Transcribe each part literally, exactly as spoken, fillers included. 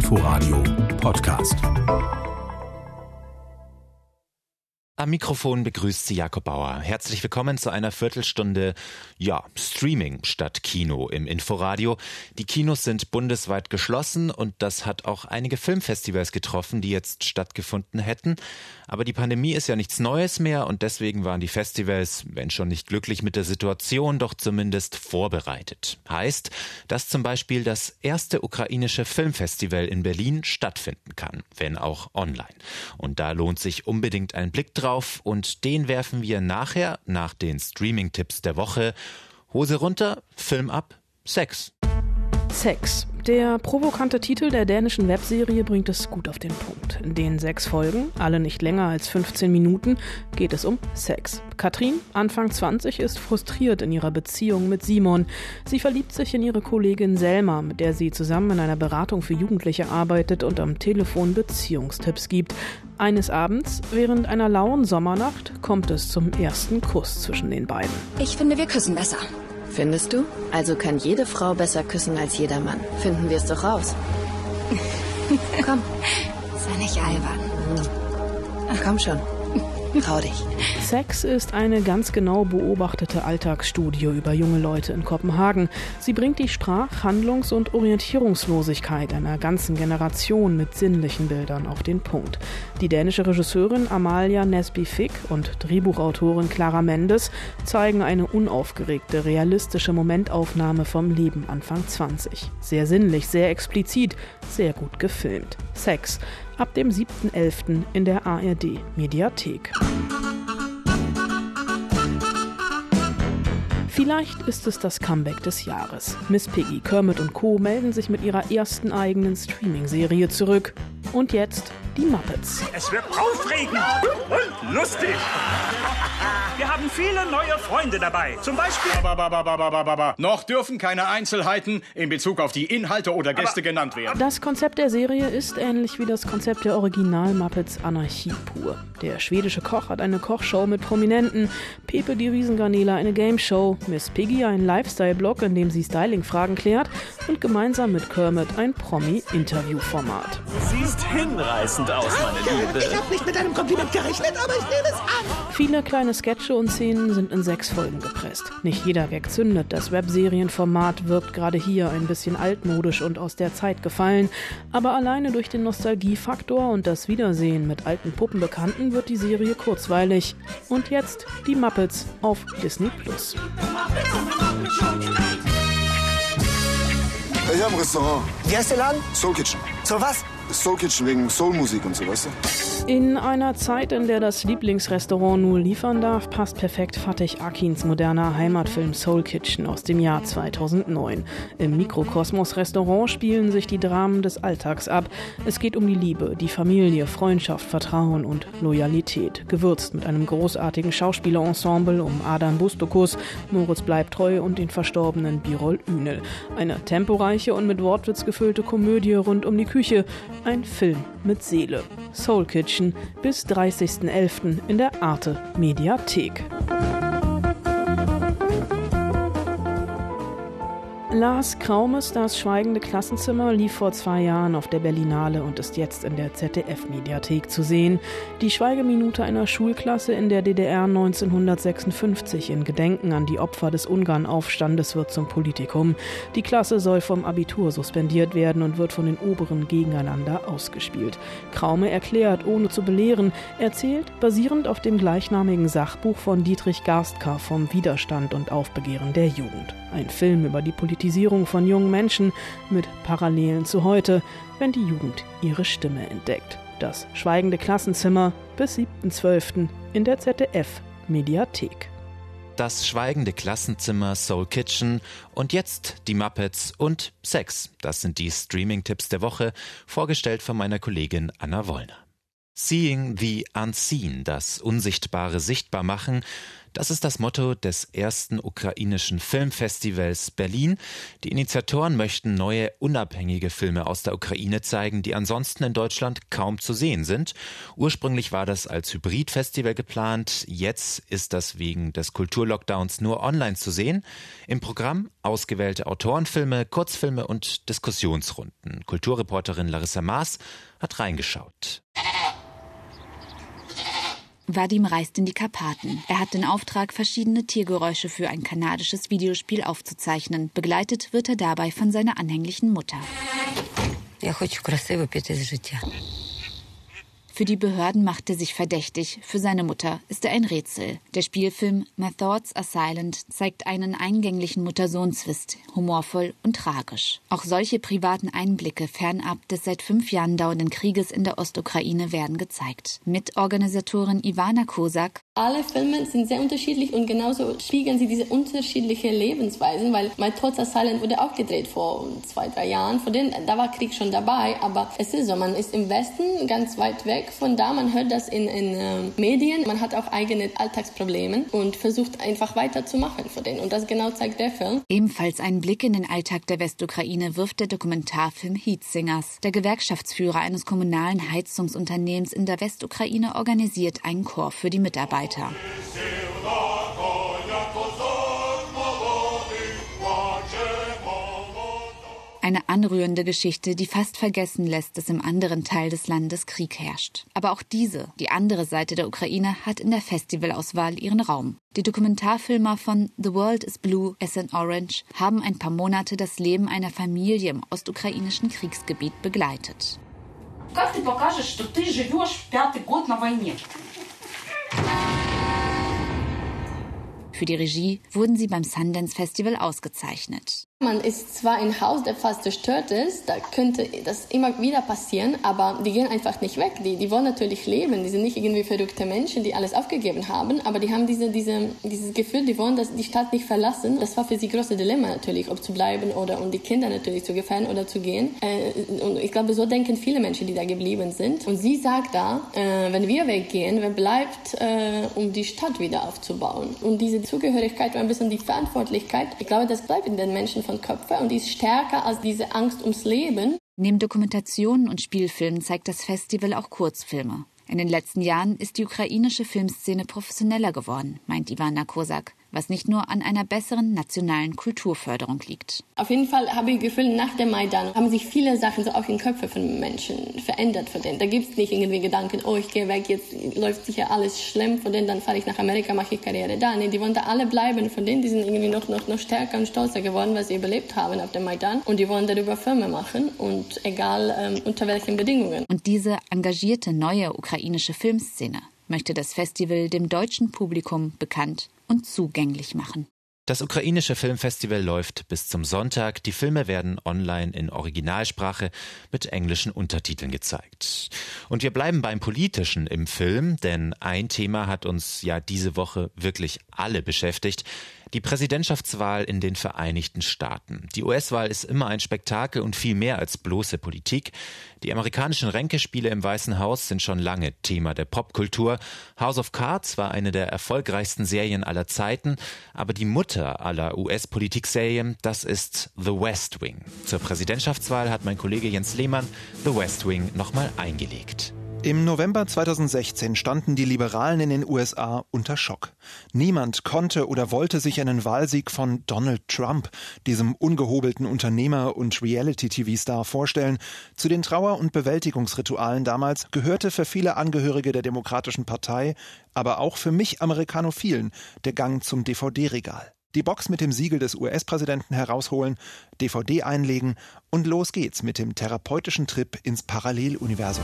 Inforadio Podcast. Am Mikrofon begrüßt Sie Jakob Bauer. Herzlich willkommen zu einer Viertelstunde, ja, Streaming statt Kino im Inforadio. Die Kinos sind bundesweit geschlossen und das hat auch einige Filmfestivals getroffen, die jetzt stattgefunden hätten. Aber die Pandemie ist ja nichts Neues mehr und deswegen waren die Festivals, wenn schon nicht glücklich mit der Situation, doch zumindest vorbereitet. Heißt, dass zum Beispiel das erste ukrainische Filmfestival in Berlin stattfinden kann, wenn auch online. Und da lohnt sich unbedingt ein Blick drauf. Und den werfen wir nachher, nach den Streaming-Tipps der Woche. Hose runter, Film ab, Sex. Sex. Der provokante Titel der dänischen Webserie bringt es gut auf den Punkt. In den sechs Folgen, alle nicht länger als fünfzehn Minuten, geht es um Sex. Katrin, Anfang zwanzig, ist frustriert in ihrer Beziehung mit Simon. Sie verliebt sich in ihre Kollegin Selma, mit der sie zusammen in einer Beratung für Jugendliche arbeitet und am Telefon Beziehungstipps gibt. Eines Abends, während einer lauen Sommernacht, kommt es zum ersten Kuss zwischen den beiden. Ich finde, wir küssen besser. Findest du? Also kann jede Frau besser küssen als jeder Mann. Finden wir es doch raus. Komm, sei nicht albern. Komm schon. Trau dich. Sex ist eine ganz genau beobachtete Alltagsstudie über junge Leute in Kopenhagen. Sie bringt die Sprach-, Handlungs- und Orientierungslosigkeit einer ganzen Generation mit sinnlichen Bildern auf den Punkt. Die dänische Regisseurin Amalia Nesby Fick und Drehbuchautorin Clara Mendes zeigen eine unaufgeregte, realistische Momentaufnahme vom Leben Anfang zwanzig. Sehr sinnlich, sehr explizit, sehr gut gefilmt. Sex. Ab dem siebten elften in der A R D-Mediathek. Vielleicht ist es das Comeback des Jahres. Miss Piggy, Kermit und Co. melden sich mit ihrer ersten eigenen Streaming-Serie zurück. Und jetzt die Muppets. Es wird aufregend und lustig. Wir haben viele neue Freunde dabei. Zum Beispiel... Aber, noch dürfen keine Einzelheiten in Bezug auf die Inhalte oder Gäste aber, genannt werden. Das Konzept der Serie ist ähnlich wie das Konzept der Original-Muppets Anarchie pur. Der schwedische Koch hat eine Kochshow mit Prominenten, Pepe die Riesengarnele eine Gameshow, Miss Piggy einen Lifestyle-Blog, in dem sie Styling-Fragen klärt und gemeinsam mit Kermit ein Promi-Interview-Format. Du siehst hinreißend aus, meine Liebe. Ich habe nicht mit einem Kompliment gerechnet, aber ich nehme es an. Viele kleine Sketche und Szenen sind in sechs Folgen gepresst. Nicht jeder Gag zündet. Das Webserienformat wirkt gerade hier ein bisschen altmodisch und aus der Zeit gefallen. Aber alleine durch den Nostalgiefaktor und das Wiedersehen mit alten Puppenbekannten wird die Serie kurzweilig. Und jetzt die Muppets auf Disney Plus. Ich habe ein Restaurant. Wie heißt der Laden? Soul Kitchen. So was? Soul Kitchen wegen Soulmusik und so, weißt du? In einer Zeit, in der das Lieblingsrestaurant nur liefern darf, passt perfekt Fatih Akins moderner Heimatfilm Soul Kitchen aus dem Jahr zweitausendneun. Im Mikrokosmos-Restaurant spielen sich die Dramen des Alltags ab. Es geht um die Liebe, die Familie, Freundschaft, Vertrauen und Loyalität. Gewürzt mit einem großartigen Schauspielerensemble um Adam Bustokus, Moritz Bleibtreu und den verstorbenen Birol Ünel. Eine temporeiche und mit Wortwitz gefüllte Komödie rund um die Küche. Ein Film mit Seele. Soul Kitchen bis dreißigsten elften in der Arte Mediathek. Lars Kraumes Das schweigende Klassenzimmer lief vor zwei Jahren auf der Berlinale und ist jetzt in der Z D F-Mediathek zu sehen. Die Schweigeminute einer Schulklasse in der D D R neunzehnhundertsechsundfünfzig in Gedenken an die Opfer des Ungarnaufstandes wird zum Politikum. Die Klasse soll vom Abitur suspendiert werden und wird von den Oberen gegeneinander ausgespielt. Kraume erklärt, ohne zu belehren, erzählt, basierend auf dem gleichnamigen Sachbuch von Dietrich Garstka vom Widerstand und Aufbegehren der Jugend. Ein Film über die Politisierung von jungen Menschen mit Parallelen zu heute, wenn die Jugend ihre Stimme entdeckt. Das schweigende Klassenzimmer bis siebten zwölften in der Z D F-Mediathek. Das schweigende Klassenzimmer, Soul Kitchen und jetzt die Muppets und Sex. Das sind die Streaming-Tipps der Woche, vorgestellt von meiner Kollegin Anna Wollner. Seeing the Unseen, das Unsichtbare sichtbar machen, das ist das Motto des ersten ukrainischen Filmfestivals Berlin. Die Initiatoren möchten neue, unabhängige Filme aus der Ukraine zeigen, die ansonsten in Deutschland kaum zu sehen sind. Ursprünglich war das als Hybridfestival geplant. Jetzt ist das wegen des Kulturlockdowns nur online zu sehen. Im Programm ausgewählte Autorenfilme, Kurzfilme und Diskussionsrunden. Kulturreporterin Larissa Maas hat reingeschaut. Vadim reist in die Karpaten. Er hat den Auftrag, verschiedene Tiergeräusche für ein kanadisches Videospiel aufzuzeichnen. Begleitet wird er dabei von seiner anhänglichen Mutter. Für die Behörden macht er sich verdächtig. Für seine Mutter ist er ein Rätsel. Der Spielfilm My Thoughts Are Silent zeigt einen eingänglichen Mutter-Sohn-Zwist, humorvoll und tragisch. Auch solche privaten Einblicke fernab des seit fünf Jahren dauernden Krieges in der Ostukraine werden gezeigt. Mitorganisatorin Ivana Kozak: Alle Filme sind sehr unterschiedlich und genauso spiegeln sie diese unterschiedlichen Lebensweisen, weil My Thoughts Are Silent wurde auch gedreht vor zwei, drei Jahren. Vor denen, da war Krieg schon dabei, aber es ist so, man ist im Westen ganz weit weg von da, man hört das in, in äh, Medien, man hat auch eigene Alltagsprobleme und versucht einfach weiterzumachen von denen. Und das genau zeigt der Film. Ebenfalls einen Blick in den Alltag der Westukraine wirft der Dokumentarfilm Heat Singers. Der Gewerkschaftsführer eines kommunalen Heizungsunternehmens in der Westukraine organisiert einen Chor für die Mitarbeiter. Eine anrührende Geschichte, die fast vergessen lässt, dass im anderen Teil des Landes Krieg herrscht. Aber auch diese, die andere Seite der Ukraine, hat in der Festivalauswahl ihren Raum. Die Dokumentarfilmer von The World is Blue as an Orange haben ein paar Monate das Leben einer Familie im ostukrainischen Kriegsgebiet begleitet. Как ты покажешь, что ты живешь пятый год на войне? Für die Regie wurden sie beim Sundance Festival ausgezeichnet. Man ist zwar in ein Haus, das fast zerstört ist, da könnte das immer wieder passieren, aber die gehen einfach nicht weg. Die, die wollen natürlich leben, die sind nicht irgendwie verrückte Menschen, die alles aufgegeben haben, aber die haben diese, diese, dieses Gefühl, die wollen das, die Stadt nicht verlassen. Das war für sie große Dilemma natürlich, ob zu bleiben oder um die Kinder natürlich zu gefährden oder zu gehen. Äh, und ich glaube, so denken viele Menschen, die da geblieben sind. Und sie sagt da, äh, wenn wir weggehen, wer bleibt, äh, um die Stadt wieder aufzubauen? Und diese Zugehörigkeit und ein bisschen die Verantwortlichkeit, ich glaube, das bleibt in den Menschen von Köpfe und die ist stärker als diese Angst ums Leben. Neben Dokumentationen und Spielfilmen zeigt das Festival auch Kurzfilme. In den letzten Jahren ist die ukrainische Filmszene professioneller geworden, meint Ivana Kozak, was nicht nur an einer besseren nationalen Kulturförderung liegt. Auf jeden Fall habe ich das Gefühl, nach dem Maidan haben sich viele Sachen so auch in Köpfe von Menschen verändert. Von denen. Da gibt es nicht irgendwie Gedanken, oh, ich gehe weg, jetzt läuft sicher alles schlimm, von denen dann fahre ich nach Amerika, mache ich Karriere da. Nee, die wollen da alle bleiben, von denen, die sind irgendwie noch, noch, noch stärker und stolzer geworden, weil sie überlebt haben auf dem Maidan. Und die wollen darüber Filme machen und egal ähm, unter welchen Bedingungen. Und diese engagierte neue ukrainische Filmszene möchte das Festival dem deutschen Publikum bekannt und zugänglich machen. Das ukrainische Filmfestival läuft bis zum Sonntag. Die Filme werden online in Originalsprache mit englischen Untertiteln gezeigt. Und wir bleiben beim Politischen im Film, denn ein Thema hat uns ja diese Woche wirklich alle beschäftigt. Die Präsidentschaftswahl in den Vereinigten Staaten. Die U S-Wahl ist immer ein Spektakel und viel mehr als bloße Politik. Die amerikanischen Ränkespiele im Weißen Haus sind schon lange Thema der Popkultur. House of Cards war eine der erfolgreichsten Serien aller Zeiten. Aber die Mutter aller U S-Politikserien, das ist The West Wing. Zur Präsidentschaftswahl hat mein Kollege Jens Lehmann The West Wing nochmal eingelegt. Im November zweitausendsechzehn standen die Liberalen in den U S A unter Schock. Niemand konnte oder wollte sich einen Wahlsieg von Donald Trump, diesem ungehobelten Unternehmer und Reality-T V-Star, vorstellen. Zu den Trauer- und Bewältigungsritualen damals gehörte für viele Angehörige der Demokratischen Partei, aber auch für mich Amerikanophilen, der Gang zum D V D-Regal. Die Box mit dem Siegel des U S-Präsidenten herausholen, D V D einlegen und los geht's mit dem therapeutischen Trip ins Paralleluniversum.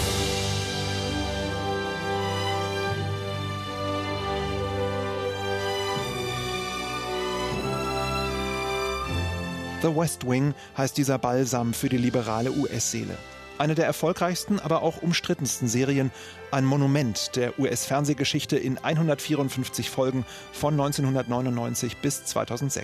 The West Wing heißt dieser Balsam für die liberale U S-Seele. Eine der erfolgreichsten, aber auch umstrittensten Serien, ein Monument der U S-Fernsehgeschichte in hundertvierundfünfzig Folgen von neunzehnhundertneunundneunzig bis zweitausendsechs.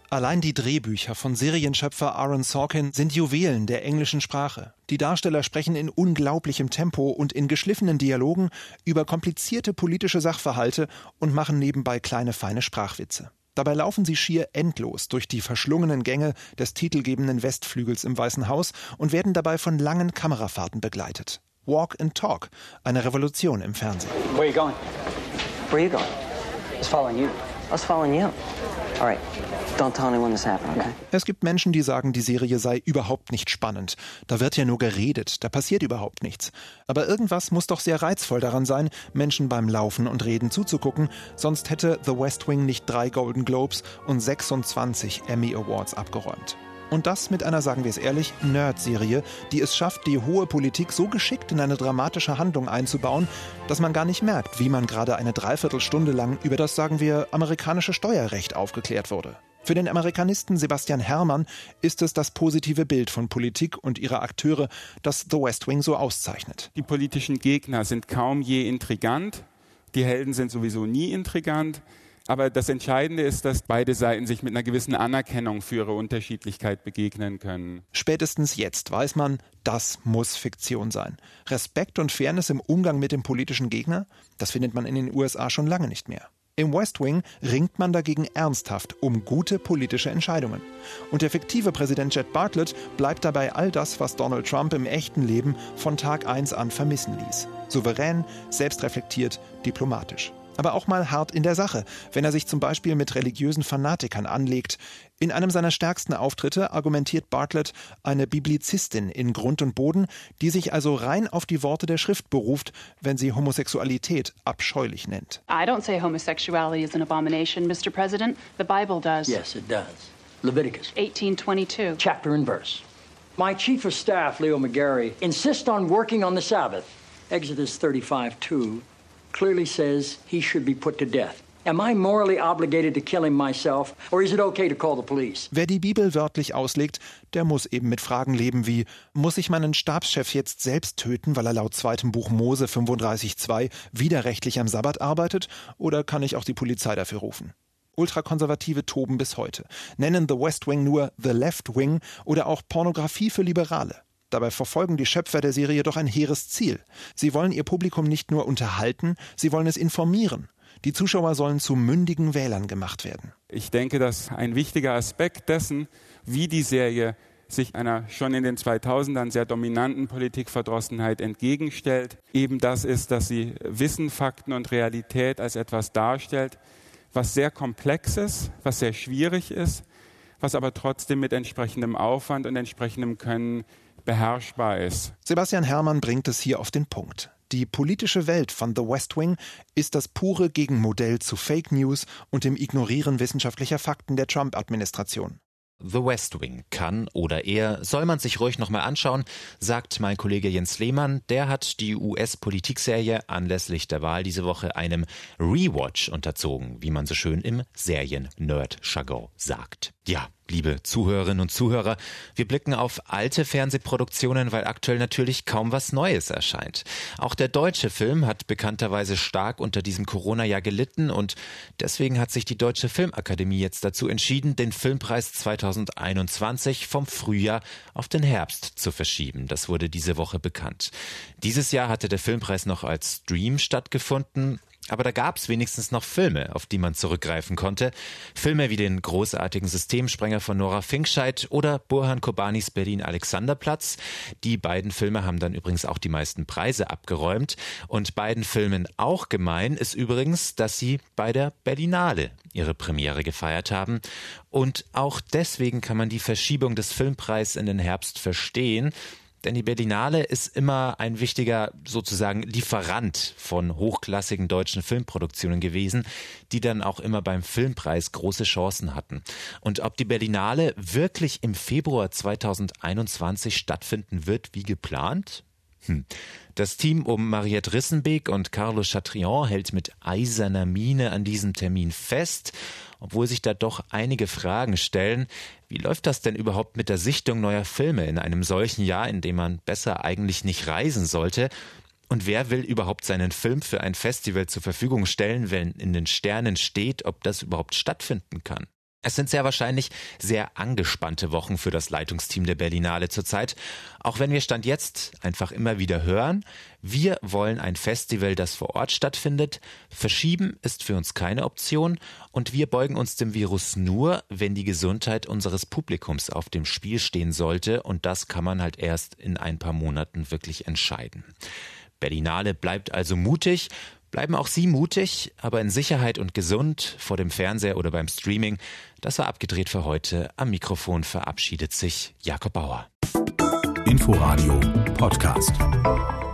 Allein die Drehbücher von Serienschöpfer Aaron Sorkin sind Juwelen der englischen Sprache. Die Darsteller sprechen in unglaublichem Tempo und in geschliffenen Dialogen über komplizierte politische Sachverhalte und machen nebenbei kleine feine Sprachwitze. Dabei laufen sie schier endlos durch die verschlungenen Gänge des titelgebenden Westflügels im Weißen Haus und werden dabei von langen Kamerafahrten begleitet. Walk and Talk, eine Revolution im Fernsehen. Where are you going? Where are you going? I was following you. I was following you. All right. Don't tell anyone this happened, okay? Es gibt Menschen, die sagen, die Serie sei überhaupt nicht spannend. Da wird ja nur geredet, da passiert überhaupt nichts. Aber irgendwas muss doch sehr reizvoll daran sein, Menschen beim Laufen und Reden zuzugucken, sonst hätte The West Wing nicht drei Golden Globes und sechsundzwanzig Emmy Awards abgeräumt. Und das mit einer, sagen wir es ehrlich, Nerd-Serie, die es schafft, die hohe Politik so geschickt in eine dramatische Handlung einzubauen, dass man gar nicht merkt, wie man gerade eine Dreiviertelstunde lang über das, sagen wir, amerikanische Steuerrecht aufgeklärt wurde. Für den Amerikanisten Sebastian Herrmann ist es das positive Bild von Politik und ihrer Akteure, das The West Wing so auszeichnet. Die politischen Gegner sind kaum je intrigant, die Helden sind sowieso nie intrigant. Aber das Entscheidende ist, dass beide Seiten sich mit einer gewissen Anerkennung für ihre Unterschiedlichkeit begegnen können. Spätestens jetzt weiß man, das muss Fiktion sein. Respekt und Fairness im Umgang mit dem politischen Gegner, das findet man in den U S A schon lange nicht mehr. Im West Wing ringt man dagegen ernsthaft um gute politische Entscheidungen. Und der fiktive Präsident Jed Bartlet bleibt dabei all das, was Donald Trump im echten Leben von Tag eins an vermissen ließ. Souverän, selbstreflektiert, diplomatisch. Aber auch mal hart in der Sache, wenn er sich zum Beispiel mit religiösen Fanatikern anlegt. In einem seiner stärksten Auftritte argumentiert Bartlet eine Biblizistin in Grund und Boden, die sich also rein auf die Worte der Schrift beruft, wenn sie Homosexualität abscheulich nennt. I don't say homosexuality is an abomination, Mister President. The Bible does. Yes, it does. Leviticus eighteen twenty-two. Chapter and verse. My chief of staff, Leo McGarry, insists on working on the Sabbath. Exodus thirty-five two. Clearly says he should be put to death. Am I morally obligated to kill him myself, or is it okay to call the police? Wer die Bibel wörtlich auslegt, der muss eben mit Fragen leben wie: Muss ich meinen Stabschef jetzt selbst töten, weil er laut zweitem Buch Mose fünfunddreißig zwei widerrechtlich am Sabbat arbeitet, oder kann ich auch die Polizei dafür rufen? Ultrakonservative toben bis heute, nennen The West Wing nur The Left Wing oder auch Pornografie für Liberale. Dabei verfolgen die Schöpfer der Serie doch ein hehres Ziel. Sie wollen ihr Publikum nicht nur unterhalten, sie wollen es informieren. Die Zuschauer sollen zu mündigen Wählern gemacht werden. Ich denke, dass ein wichtiger Aspekt dessen, wie die Serie sich einer schon in den zweitausendern sehr dominanten Politikverdrossenheit entgegenstellt, eben das ist, dass sie Wissen, Fakten und Realität als etwas darstellt, was sehr komplex ist, was sehr schwierig ist, was aber trotzdem mit entsprechendem Aufwand und entsprechendem Können beherrschbar ist. Sebastian Herrmann bringt es hier auf den Punkt. Die politische Welt von The West Wing ist das pure Gegenmodell zu Fake News und dem Ignorieren wissenschaftlicher Fakten der Trump-Administration. The West Wing kann oder eher soll man sich ruhig nochmal anschauen, sagt mein Kollege Jens Lehmann. Der hat die U S-Politikserie anlässlich der Wahl diese Woche einem Rewatch unterzogen, wie man so schön im Serien-Nerd-Jargon sagt. Ja, liebe Zuhörerinnen und Zuhörer, wir blicken auf alte Fernsehproduktionen, weil aktuell natürlich kaum was Neues erscheint. Auch der deutsche Film hat bekannterweise stark unter diesem Corona-Jahr gelitten und deswegen hat sich die Deutsche Filmakademie jetzt dazu entschieden, den Filmpreis zweitausendeinundzwanzig vom Frühjahr auf den Herbst zu verschieben. Das wurde diese Woche bekannt. Dieses Jahr hatte der Filmpreis noch als Stream stattgefunden. Aber da gab es wenigstens noch Filme, auf die man zurückgreifen konnte. Filme wie den großartigen Systemsprenger von Nora Finkscheid oder Burhan Kobanis Berlin-Alexanderplatz. Die beiden Filme haben dann übrigens auch die meisten Preise abgeräumt. Und beiden Filmen auch gemein ist übrigens, dass sie bei der Berlinale ihre Premiere gefeiert haben. Und auch deswegen kann man die Verschiebung des Filmpreises in den Herbst verstehen. Denn die Berlinale ist immer ein wichtiger, sozusagen, Lieferant von hochklassigen deutschen Filmproduktionen gewesen, die dann auch immer beim Filmpreis große Chancen hatten. Und ob die Berlinale wirklich im Februar zweitausendeinundzwanzig stattfinden wird wie geplant? Hm. Das Team um Mariette Rissenbeek und Carlos Chatrian hält mit eiserner Miene an diesem Termin fest, obwohl sich da doch einige Fragen stellen. Wie läuft das denn überhaupt mit der Sichtung neuer Filme in einem solchen Jahr, in dem man besser eigentlich nicht reisen sollte? Und wer will überhaupt seinen Film für ein Festival zur Verfügung stellen, wenn in den Sternen steht, ob das überhaupt stattfinden kann? Es sind sehr wahrscheinlich sehr angespannte Wochen für das Leitungsteam der Berlinale zurzeit. Auch wenn wir Stand jetzt einfach immer wieder hören, wir wollen ein Festival, das vor Ort stattfindet. Verschieben ist für uns keine Option und wir beugen uns dem Virus nur, wenn die Gesundheit unseres Publikums auf dem Spiel stehen sollte. Und das kann man halt erst in ein paar Monaten wirklich entscheiden. Berlinale bleibt also mutig. Bleiben auch Sie mutig, aber in Sicherheit und gesund vor dem Fernseher oder beim Streaming. Das war abgedreht für heute. Am Mikrofon verabschiedet sich Jakob Bauer. Inforadio Podcast.